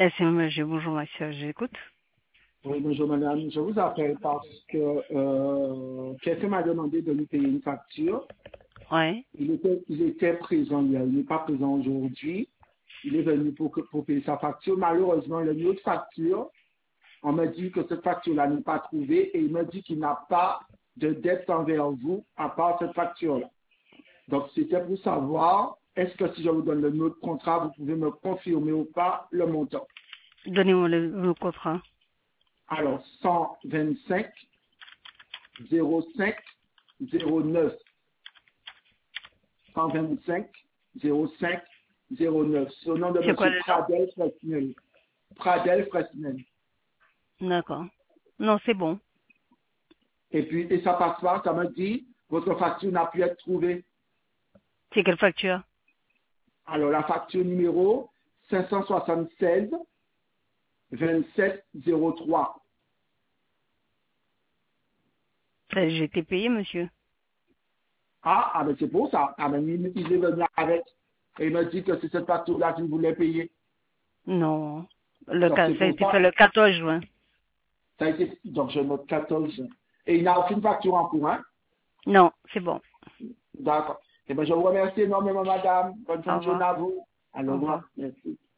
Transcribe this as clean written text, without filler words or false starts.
SMG, bonjour monsieur, j'écoute. Oui, bonjour madame. Je vous appelle parce que quelqu'un m'a demandé de lui payer une facture. Ouais. Il était présent hier, il n'est pas présent aujourd'hui. Il est venu pour payer sa facture. Malheureusement, il a une autre facture. On m'a dit que cette facture-là n'est pas trouvée et il m'a dit qu'il n'a pas de dette envers vous à part cette facture-là. Donc, c'était pour savoir, est-ce que si je vous donne le numéro de contrat, vous pouvez me confirmer ou pas le montant. Donnez-moi le contrat. Alors, 125 05 09. 125 05 09. C'est au nom de C'est quoi M. le nom? Pradel Fresnel. Pradel Fresnel. D'accord. Non, c'est bon. Et puis, et ça passe pas, ça me dit, votre facture n'a pu être trouvée. C'est quelle facture? Alors, la facture numéro 576 27 03. J'ai été payé, monsieur. Ah, ben c'est pour ça. Ah, ben il est venu avec. Et il me dit que c'est cette facture-là qu'il voulait payer. Non. Donc, c'est Ça a pour été fait ça. le 14 juin. Ça a été, donc, je note 14. Et il n'a aucune facture en cours, hein? Non, c'est bon. D'accord. Eh bien, je vous remercie énormément, madame. Bonne Au fin de journée revoir. à vous. Au Alors, revoir. merci.